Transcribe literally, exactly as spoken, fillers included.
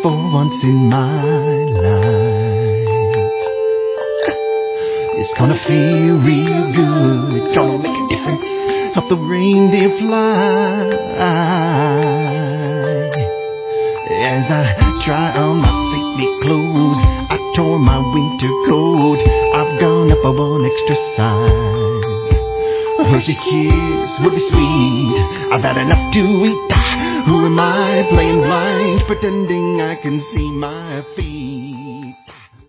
for once in my life. It's gonna feel real good, gonna make a difference, help the reindeer fly. As I try on my safety clothes, I tore my winter coat, I've gone up a one extra size. I heard your kiss would be sweet, I've had enough to eat. Who am I playing blind, pretending I can see my feet?